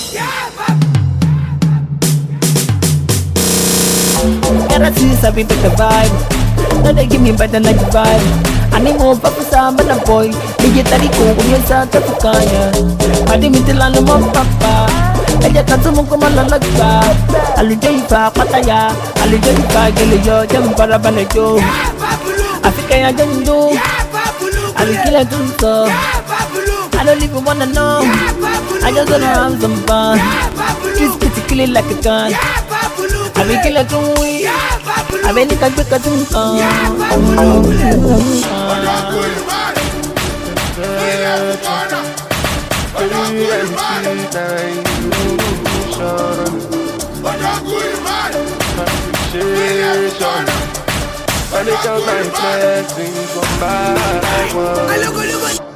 Gotta see sabi pick the vibe. No they give me better like the vibe. Ani mo papasama na boy. Digitali ko kung sa tapukanya. Padi mitilano mo papa. Ella tanto mo kumalalagpa. Alujay pa pataya. Alujay pa giliyo. Jam para banayo. Africa ya jando. Alikila tunso. I don't even wanna know. I just wanna have some fun. This kitty kill it like a gun. I be kill it too weak. I be like a quick at I look